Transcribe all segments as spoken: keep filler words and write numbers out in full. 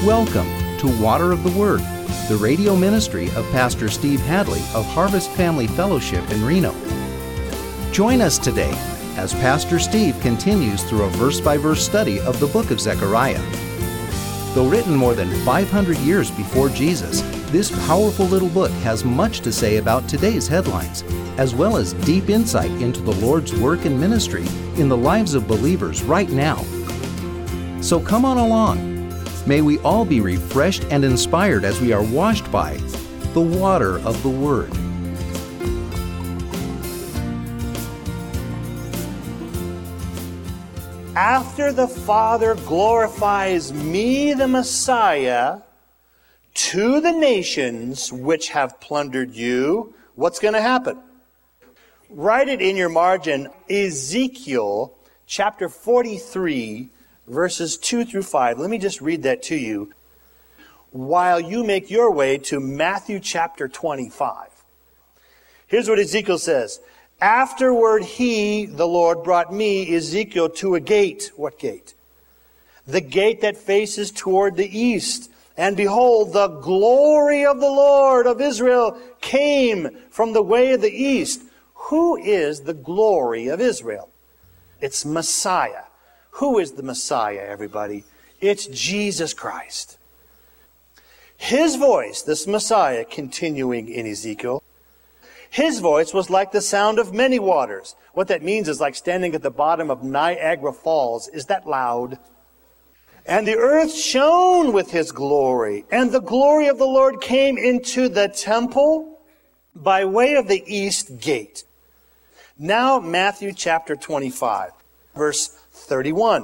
Welcome to Water of the Word, the radio ministry of Pastor Steve Hadley of Harvest Family Fellowship in Reno. Join us today as Pastor Steve continues through a verse-by-verse study of the book of Zechariah. Though written more than five hundred years before Jesus, this powerful little book has much to say about today's headlines, as well as deep insight into the Lord's work and ministry in the lives of believers right now. So come on along. May we all be refreshed and inspired as we are washed by the water of the Word. After the Father glorifies me, the Messiah, to the nations which have plundered you, what's going to happen? Write it in your margin, Ezekiel chapter forty-three, verses two through five. Let me just read that to you while you make your way to Matthew chapter twenty-five. Here's what Ezekiel says. Afterward he, the Lord, brought me, Ezekiel, to a gate. What gate? The gate that faces toward the east. And behold, the glory of the Lord of Israel came from the way of the east. Who is the glory of Israel? It's Messiah. Who is the Messiah, everybody? It's Jesus Christ. His voice, this Messiah, continuing in Ezekiel, his voice was like the sound of many waters. What that means is like standing at the bottom of Niagara Falls. Is that loud? And the earth shone with his glory, and the glory of the Lord came into the temple by way of the east gate. Now, Matthew chapter twenty-five, verse thirty-one.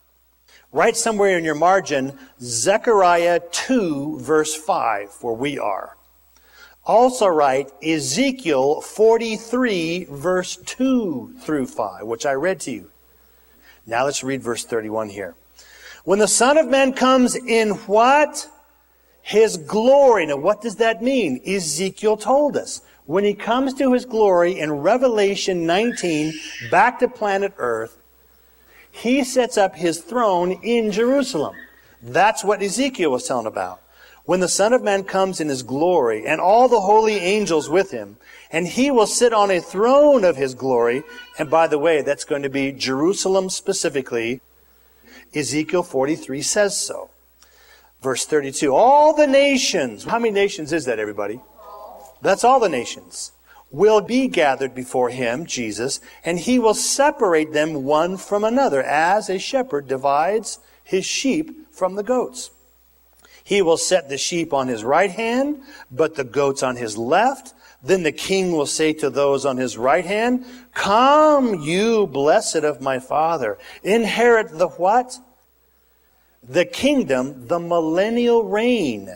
Write somewhere in your margin, Zechariah two, verse five, where we are. Also write Ezekiel forty-three, verse two through five, which I read to you. Now let's read verse thirty-one here. When the Son of Man comes in what? His glory. Now what does that mean? Ezekiel told us. When he comes to his glory in Revelation nineteen, back to planet Earth, he sets up his throne in Jerusalem. That's what Ezekiel was telling about. When the Son of Man comes in his glory, and all the holy angels with him, and he will sit on a throne of his glory, and by the way, that's going to be Jerusalem specifically. Ezekiel forty-three says so. Verse thirty-two, all the nations, how many nations is that, everybody? That's all the nations, will be gathered before him, Jesus, and he will separate them one from another, as a shepherd divides his sheep from the goats. He will set the sheep on his right hand, but the goats on his left. Then the king will say to those on his right hand, come, you blessed of my Father, inherit the what? The kingdom, the millennial reign,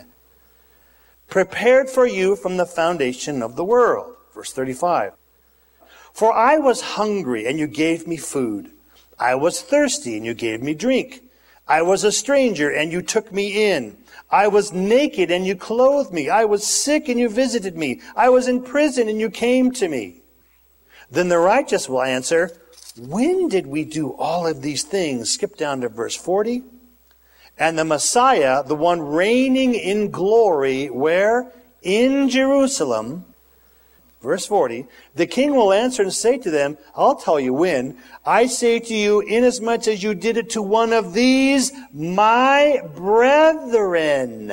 prepared for you from the foundation of the world. Verse thirty-five. For I was hungry, and you gave me food. I was thirsty, and you gave me drink. I was a stranger, and you took me in. I was naked, and you clothed me. I was sick, and you visited me. I was in prison, and you came to me. Then the righteous will answer, when did we do all of these things? Skip down to verse forty. And the Messiah, the one reigning in glory, where? In Jerusalem. Verse forty, the king will answer and say to them, I'll tell you when. I say to you, inasmuch as you did it to one of these, my brethren.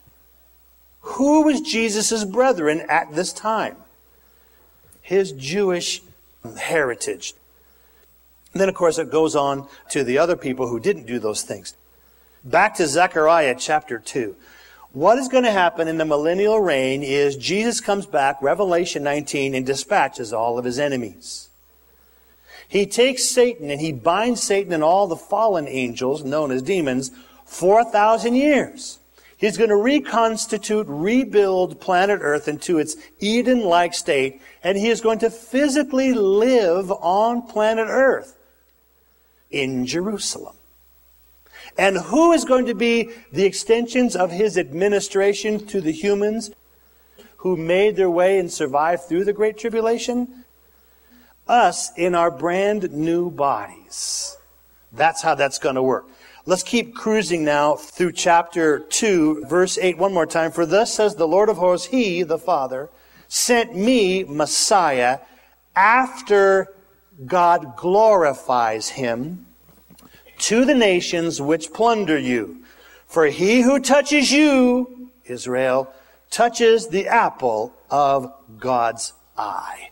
Who was Jesus' brethren at this time? His Jewish heritage. And then, of course, it goes on to the other people who didn't do those things. Back to Zechariah chapter two. What is going to happen in the millennial reign is Jesus comes back, Revelation nineteen, and dispatches all of his enemies. He takes Satan and he binds Satan and all the fallen angels, known as demons, for a thousand years. He's going to reconstitute, rebuild planet Earth into its Eden-like state, and he is going to physically live on planet Earth in Jerusalem. And who is going to be the extensions of his administration to the humans who made their way and survived through the Great Tribulation? Us in our brand new bodies. That's how that's going to work. Let's keep cruising now through chapter two, verse eight, one more time. For thus says the Lord of hosts, He, the Father, sent me, Messiah, after God glorifies him, to the nations which plunder you. For he who touches you, Israel, touches the apple of God's eye.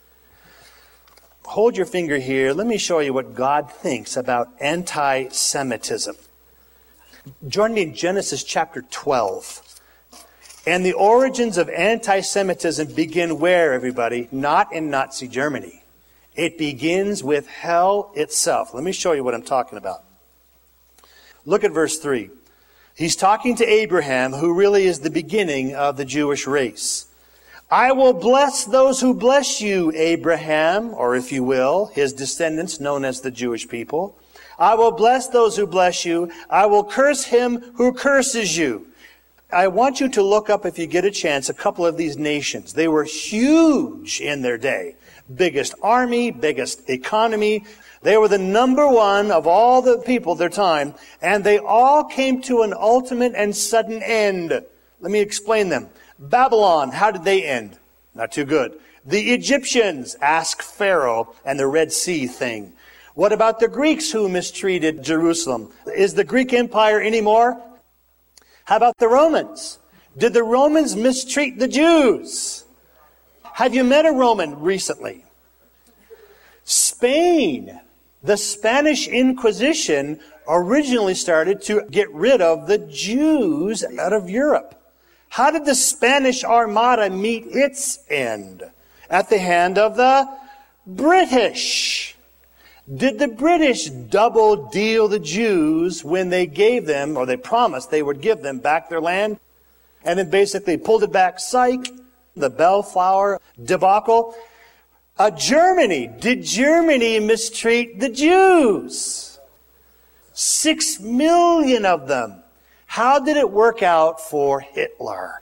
Hold your finger here. Let me show you what God thinks about anti-Semitism. Join me in Genesis chapter twelve. And the origins of anti-Semitism begin where, everybody? Not in Nazi Germany. It begins with hell itself. Let me show you what I'm talking about. Look at verse three. He's talking to Abraham, who really is the beginning of the Jewish race. I will bless those who bless you, Abraham, or if you will, his descendants known as the Jewish people. I will bless those who bless you. I will curse him who curses you. I want you to look up, if you get a chance, a couple of these nations. They were huge in their day. Biggest army, biggest economy. They were the number one of all the people of their time, and they all came to an ultimate and sudden end. Let me explain them. Babylon, how did they end? Not too good. The Egyptians, ask Pharaoh and the Red Sea thing. What about the Greeks who mistreated Jerusalem? Is the Greek Empire anymore? How about the Romans? Did the Romans mistreat the Jews? Have you met a Roman recently? Spain, the Spanish Inquisition originally started to get rid of the Jews out of Europe. How did the Spanish Armada meet its end? At the hand of the British. Did the British double deal the Jews when they gave them, or they promised they would give them back their land? And then basically pulled it back, psych, the Bellflower debacle. Uh, Germany, did Germany mistreat the Jews? Six million of them. How did it work out for Hitler?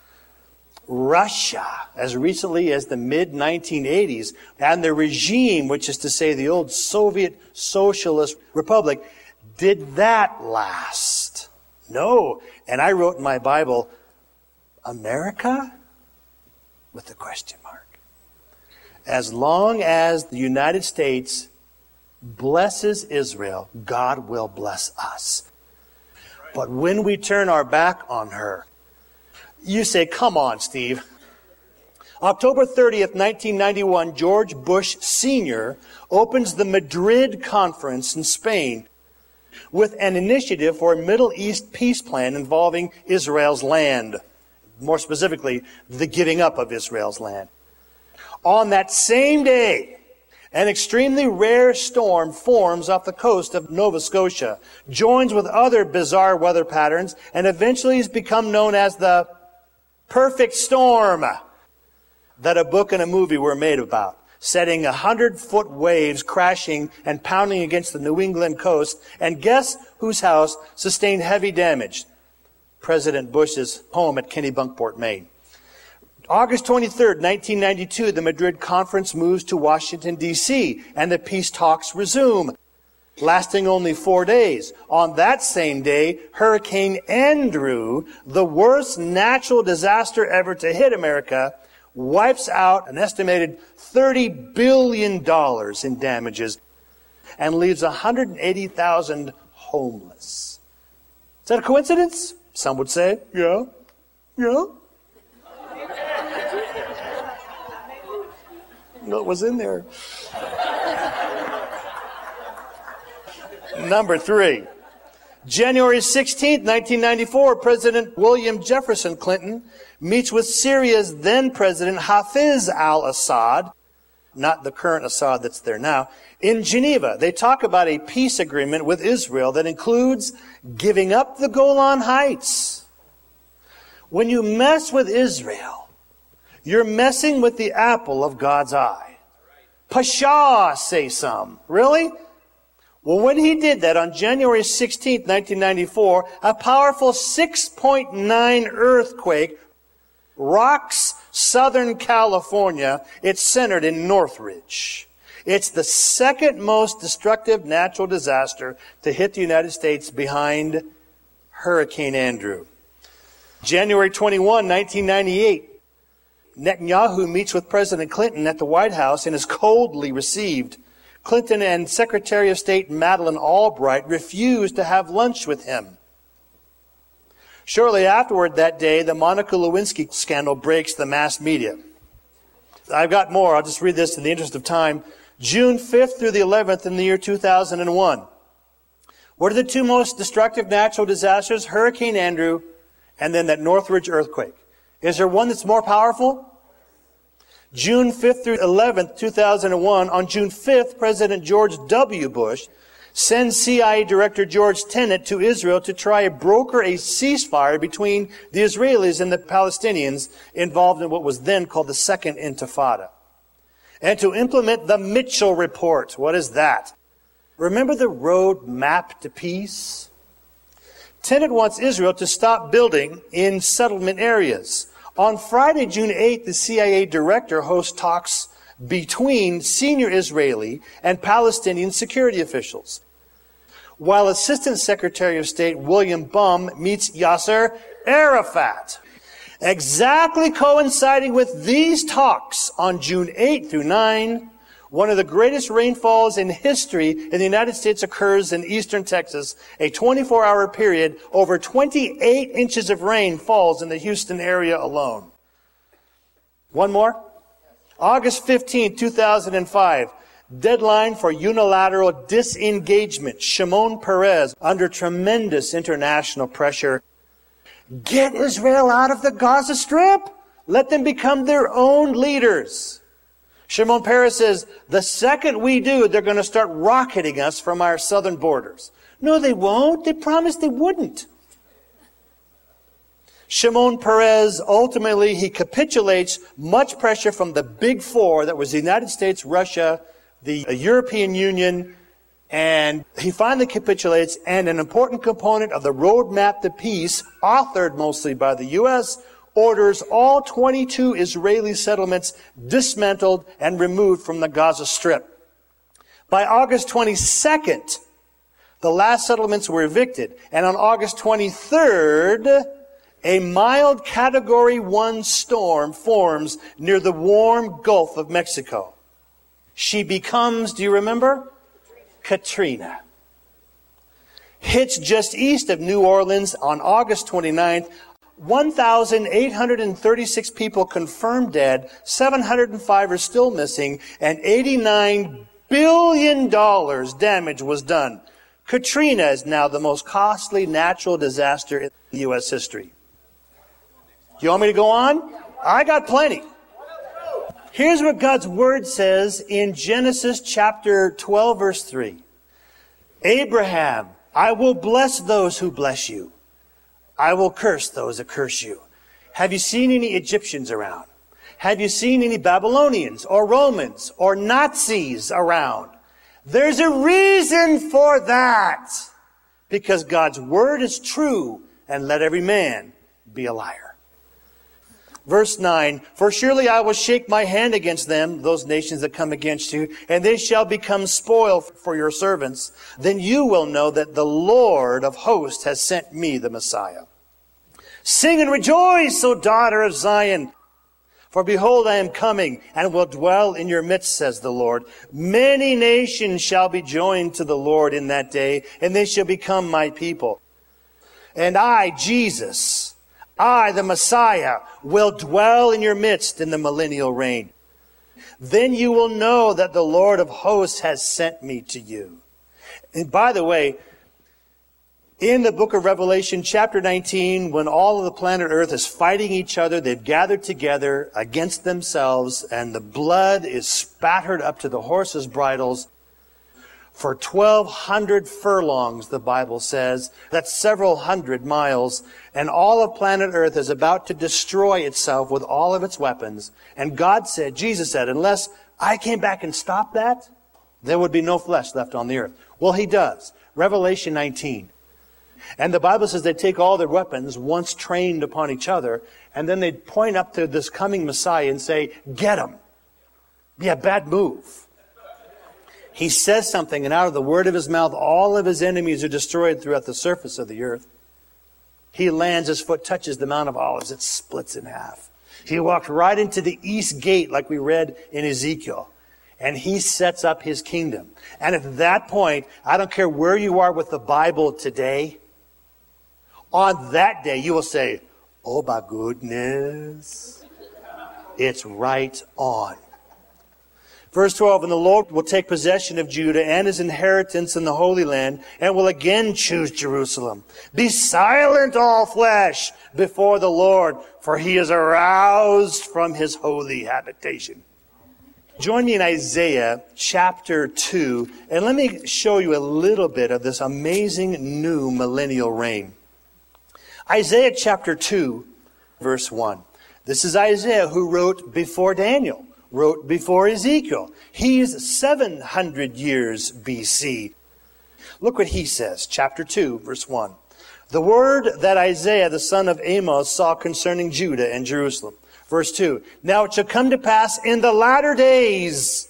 Russia, as recently as the mid nineteen eighties, and the regime, which is to say the old Soviet Socialist Republic, did that last? No. And I wrote in my Bible, America? With a question mark. As long as the United States blesses Israel, God will bless us. But when we turn our back on her, you say, come on, Steve. October thirtieth, nineteen ninety-one, George Bush Senior opens the Madrid Conference in Spain with an initiative for a Middle East peace plan involving Israel's land. More specifically, the giving up of Israel's land. On that same day, an extremely rare storm forms off the coast of Nova Scotia, joins with other bizarre weather patterns, and eventually has become known as the perfect storm that a book and a movie were made about, setting a hundred-foot waves crashing and pounding against the New England coast. And guess whose house sustained heavy damage? President Bush's home at Kennebunkport, Maine. August twenty-third, nineteen ninety-two, the Madrid Conference moves to Washington, D C, and the peace talks resume, lasting only four days. On that same day, Hurricane Andrew, the worst natural disaster ever to hit America, wipes out an estimated thirty billion dollars in damages and leaves one hundred eighty thousand homeless. Is that a coincidence? Some would say, yeah, yeah. What was in there? Number three. January sixteenth, nineteen ninety-four, President William Jefferson Clinton meets with Syria's then President Hafez al-Assad, not the current Assad that's there now, in Geneva. They talk about a peace agreement with Israel that includes giving up the Golan Heights. When you mess with Israel, you're messing with the apple of God's eye. Pshaw, say some. Really? Well, when he did that on January sixteenth, nineteen ninety-four, a powerful six point nine earthquake rocks Southern California. It's centered in Northridge. It's the second most destructive natural disaster to hit the United States behind Hurricane Andrew. January twenty-first, nineteen ninety-eight, Netanyahu meets with President Clinton at the White House and is coldly received. Clinton and Secretary of State Madeleine Albright refused to have lunch with him. Shortly afterward that day, the Monica Lewinsky scandal breaks the mass media. I've got more. I'll just read this in the interest of time. June fifth through the eleventh in the year two thousand one. What are the two most destructive natural disasters? Hurricane Andrew and then that Northridge earthquake. Is there one that's more powerful? June fifth through eleventh, two thousand one. On June fifth, President George W. Bush sends C I A Director George Tenet to Israel to try to broker a ceasefire between the Israelis and the Palestinians involved in what was then called the Second Intifada. And to implement the Mitchell Report. What is that? Remember the road map to peace? Tenet wants Israel to stop building in settlement areas. On Friday, June eighth, the C I A director hosts talks between senior Israeli and Palestinian security officials, while Assistant Secretary of State William Bum meets Yasser Arafat. Exactly coinciding with these talks on June eighth through ninth, one of the greatest rainfalls in history in the United States occurs in eastern Texas. A twenty-four hour period, over twenty-eight inches of rain falls in the Houston area alone. One more. August fifteenth, two thousand five. Deadline for unilateral disengagement. Shimon Peres, under tremendous international pressure. Get Israel out of the Gaza Strip. Let them become their own leaders. Shimon Peres says, the second we do, they're going to start rocketing us from our southern borders. No, they won't. They promised they wouldn't. Shimon Peres, ultimately, he capitulates, much pressure from the big four, that was the United States, Russia, the European Union, and he finally capitulates, and an important component of the roadmap to peace, authored mostly by the U S, orders all twenty-two Israeli settlements dismantled and removed from the Gaza Strip. By August twenty-second, the last settlements were evicted, and on August twenty-third, a mild Category one storm forms near the warm Gulf of Mexico. She becomes, do you remember? Katrina. Hits just east of New Orleans on August twenty-ninth. one thousand eight hundred thirty-six people confirmed dead, seven hundred five are still missing, and eighty-nine billion dollars damage was done. Katrina is now the most costly natural disaster in U S history. You want me to go on? I got plenty. Here's what God's Word says in Genesis chapter twelve, verse three. Abraham, I will bless those who bless you. I will curse those that curse you. Have you seen any Egyptians around? Have you seen any Babylonians or Romans or Nazis around? There's a reason for that. Because God's Word is true, and let every man be a liar. Verse nine, for surely I will shake my hand against them, those nations that come against you, and they shall become spoil for your servants. Then you will know that the Lord of hosts has sent me, the Messiah. Sing and rejoice, O daughter of Zion. For behold, I am coming and will dwell in your midst, says the Lord. Many nations shall be joined to the Lord in that day, and they shall become my people. And I, Jesus, I, the Messiah, will dwell in your midst in the millennial reign. Then you will know that the Lord of hosts has sent me to you. And by the way, in the book of Revelation, chapter nineteen, when all of the planet Earth is fighting each other, they've gathered together against themselves, and the blood is spattered up to the horses' bridles. For twelve hundred furlongs, the Bible says, that's several hundred miles, and all of planet Earth is about to destroy itself with all of its weapons. And God said, Jesus said, unless I came back and stopped that, there would be no flesh left on the earth. Well, he does. Revelation nineteen. And the Bible says they take all their weapons, once trained upon each other, and then they point up to this coming Messiah and say, get him. Be a bad move. He says something, and out of the word of his mouth, all of his enemies are destroyed throughout the surface of the earth. He lands, his foot touches the Mount of Olives. It splits in half. He walked right into the east gate, like we read in Ezekiel. And he sets up his kingdom. And at that point, I don't care where you are with the Bible today, on that day you will say, oh my goodness, it's right on. Verse twelve, and the Lord will take possession of Judah and his inheritance in the Holy Land, and will again choose Jerusalem. Be silent, all flesh, before the Lord, for he is aroused from his holy habitation. Join me in Isaiah chapter two, and let me show you a little bit of this amazing new millennial reign. Isaiah chapter two, verse one. This is Isaiah who wrote before Daniel, wrote before Ezekiel. He's seven hundred years B C. Look what he says, chapter two, verse one. The word that Isaiah, the son of Amos, saw concerning Judah and Jerusalem. Verse two, now it shall come to pass in the latter days,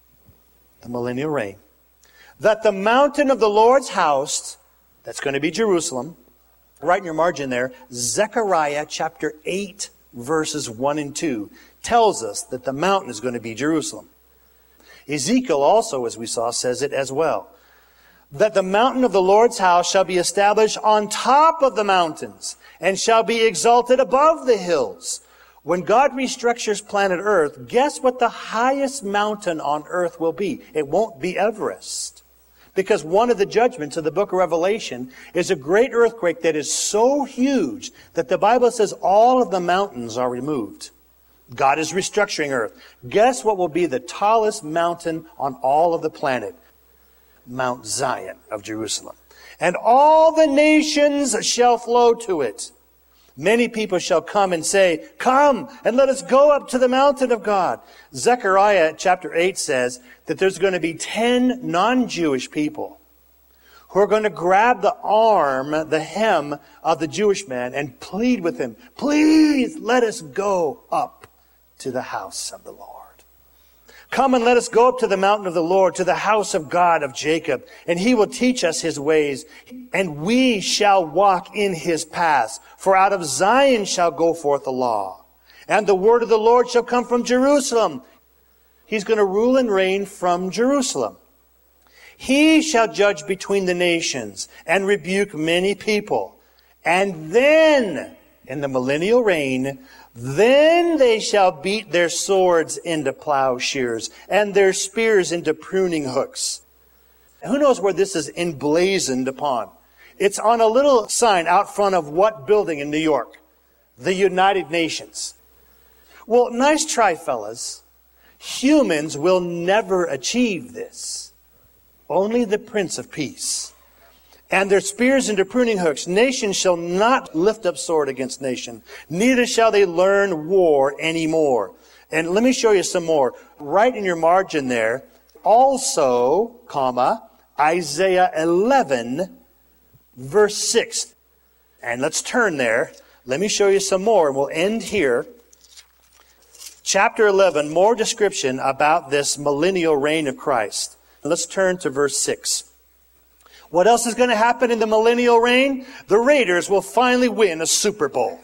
the millennial reign, that the mountain of the Lord's house, that's going to be Jerusalem, right in your margin there, Zechariah chapter eight, verses one and two, tells us that the mountain is going to be Jerusalem. Ezekiel also, as we saw, says it as well. That the mountain of the Lord's house shall be established on top of the mountains, and shall be exalted above the hills. When God restructures planet Earth, guess what the highest mountain on earth will be? It won't be Everest. Because one of the judgments of the book of Revelation is a great earthquake that is so huge that the Bible says all of the mountains are removed. God is restructuring earth. Guess what will be the tallest mountain on all of the planet? Mount Zion of Jerusalem. And all the nations shall flow to it. Many people shall come and say, come and let us go up to the mountain of God. Zechariah chapter eight says that there's going to be ten non-Jewish people who are going to grab the arm, the hem of the Jewish man and plead with him, please let us go up to the house of the Lord. Come and let us go up to the mountain of the Lord, to the house of God of Jacob, and he will teach us his ways, and we shall walk in his paths. For out of Zion shall go forth the law, and the word of the Lord shall come from Jerusalem. He's going to rule and reign from Jerusalem. He shall judge between the nations and rebuke many people. And then, in the millennial reign, then they shall beat their swords into plowshares and their spears into pruning hooks. Who knows where this is emblazoned upon? It's on a little sign out front of what building in New York? The United Nations. Well, nice try, fellas. Humans will never achieve this. Only the Prince of Peace. And their spears into pruning hooks. Nation shall not lift up sword against nation. Neither shall they learn war anymore. And let me show you some more. Right in your margin there. Also, comma, Isaiah eleven, verse six. And let's turn there. Let me show you some more. And we'll end here. Chapter eleven, more description about this millennial reign of Christ. Let's turn to verse six. What else is going to happen in the millennial reign? The Raiders will finally win a Super Bowl.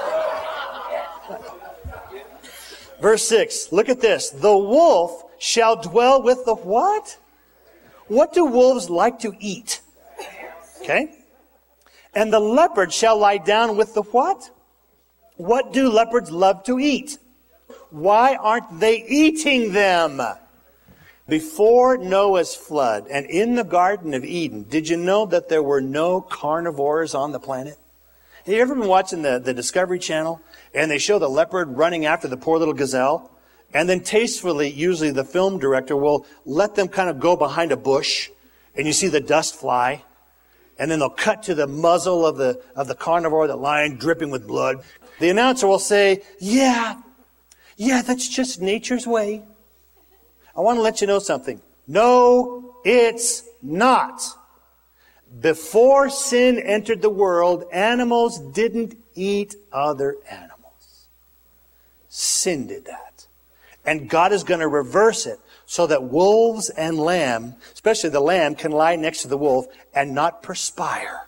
Verse six, look at this. The wolf shall dwell with the what? What do wolves like to eat? Okay. And the leopard shall lie down with the what? What do leopards love to eat? Why aren't they eating them? Before Noah's flood and in the Garden of Eden, did you know that there were no carnivores on the planet? Have you ever been watching the, the Discovery Channel and they show the leopard running after the poor little gazelle? And then tastefully, usually the film director will let them kind of go behind a bush and you see the dust fly. And then they'll cut to the muzzle of the, of the carnivore, the lion dripping with blood. The announcer will say, yeah, yeah, that's just nature's way. I want to let you know something. No, it's not. Before sin entered the world, animals didn't eat other animals. Sin did that. And God is going to reverse it so that wolves and lamb, especially the lamb, can lie next to the wolf and not perspire.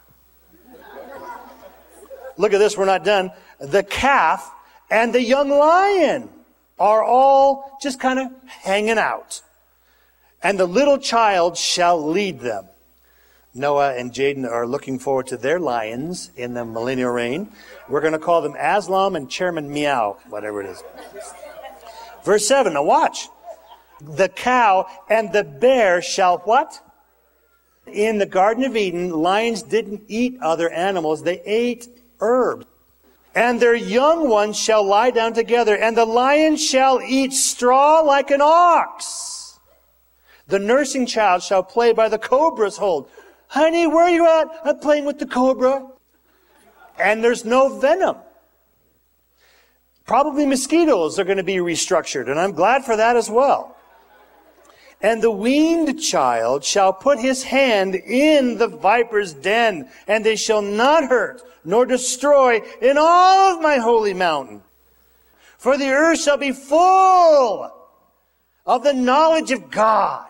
Look at this, we're not done. The calf and the young lion are all just kind of hanging out. And the little child shall lead them. Noah and Jaden are looking forward to their lions in the millennial reign. We're going to call them Aslam and Chairman Meow, whatever it is. Verse seven, now watch. The cow and the bear shall what? In the Garden of Eden, lions didn't eat other animals. They ate herbs. And their young ones shall lie down together, and the lion shall eat straw like an ox. The nursing child shall play by the cobra's hold. Honey, where are you at? I'm playing with the cobra. And there's no venom. Probably mosquitoes are going to be restructured, and I'm glad for that as well. And the weaned child shall put his hand in the viper's den, and they shall not hurt nor destroy in all of my holy mountain. For the earth shall be full of the knowledge of God.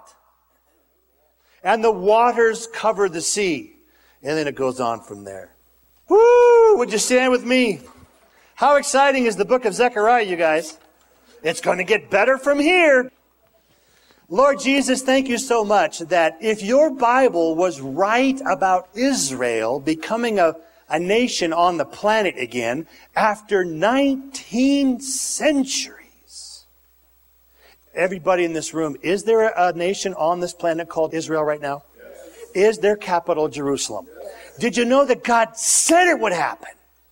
And the waters cover the sea. And then it goes on from there. Woo! Would you stand with me? How exciting is the book of Zechariah, you guys? It's going to get better from here. Lord Jesus, thank you so much that if your Bible was right about Israel becoming a, a nation on the planet again after nineteen centuries, everybody in this room, is there a nation on this planet called Israel right now? Yes. Is their capital Jerusalem? Yes. Did you know that God said it would happen?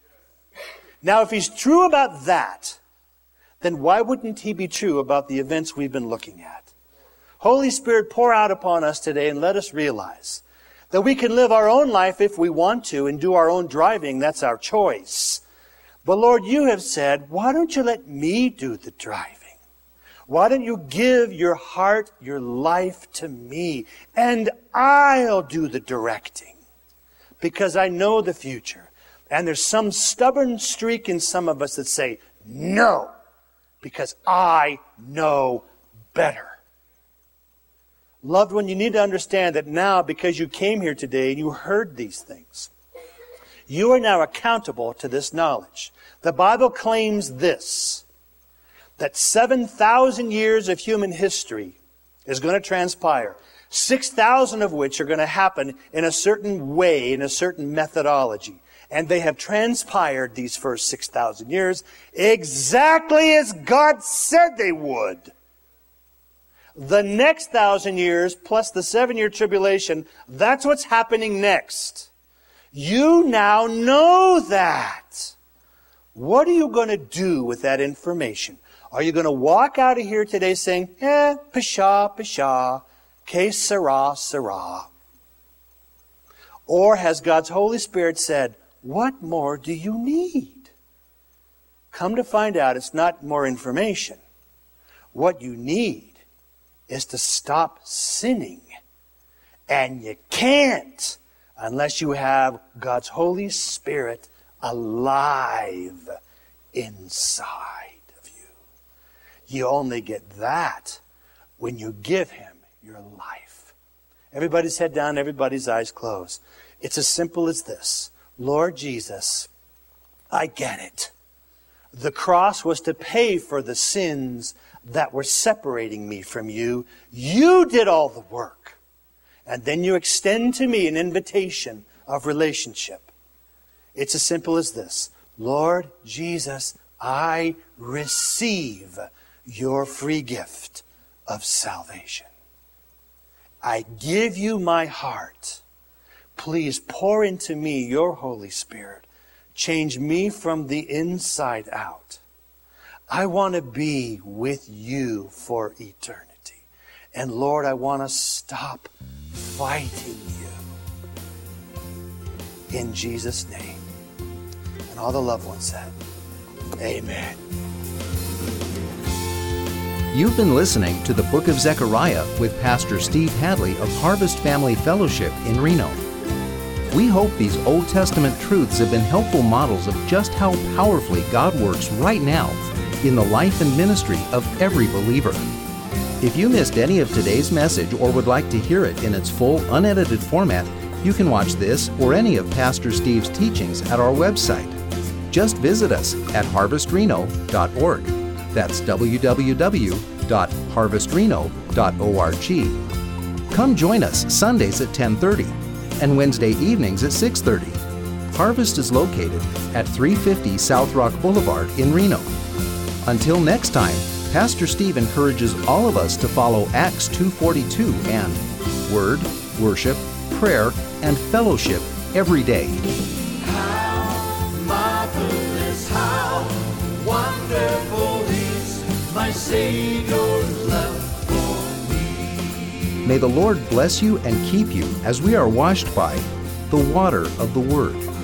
Now, if he's true about that, then why wouldn't he be true about the events we've been looking at? Holy Spirit, pour out upon us today and let us realize that we can live our own life if we want to and do our own driving. That's our choice. But Lord, you have said, why don't you let me do the driving? Why don't you give your heart, your life to me, and I'll do the directing? Because I know the future. And there's some stubborn streak in some of us that say, no, because I know better. Loved one, you need to understand that now, because you came here today and you heard these things, you are now accountable to this knowledge. The Bible claims this, that seven thousand years of human history is going to transpire, six thousand of which are going to happen in a certain way, in a certain methodology. And they have transpired these first six thousand years exactly as God said they would. The next thousand years, plus the seven-year tribulation, that's what's happening next. You now know that. What are you going to do with that information? Are you going to walk out of here today saying, eh, pshaw, pshaw, que sera, sera? Or has God's Holy Spirit said, what more do you need? Come to find out, it's not more information. What you need is to stop sinning. And you can't unless you have God's Holy Spirit alive inside of you. You only get that when you give Him your life. Everybody's head down, everybody's eyes closed. It's as simple as this. Lord Jesus, I get it. The cross was to pay for the sins that were separating me from you. You did all the work. And then you extend to me an invitation of relationship. It's as simple as this. Lord Jesus, I receive your free gift of salvation. I give you my heart. Please pour into me your Holy Spirit. Change me from the inside out. I want to be with you for eternity. And Lord, I want to stop fighting you. In Jesus' name. And all the loved ones said, amen. You've been listening to the Book of Zechariah with Pastor Steve Hadley of Harvest Family Fellowship in Reno. We hope these Old Testament truths have been helpful models of just how powerfully God works right now in the life and ministry of every believer. If you missed any of today's message or would like to hear it in its full, unedited format, you can watch this or any of Pastor Steve's teachings at our website. Just visit us at harvest reno dot org. That's w w w dot harvest reno dot org. Come join us Sundays at ten thirty and Wednesday evenings at six thirty. Harvest is located at three fifty South Rock Boulevard in Reno. Until next time, Pastor Steve encourages all of us to follow Acts two forty-two and Word, Worship, Prayer, and Fellowship every day. How marvelous, how wonderful is my Savior's love for me. May the Lord bless you and keep you as we are washed by the water of the Word.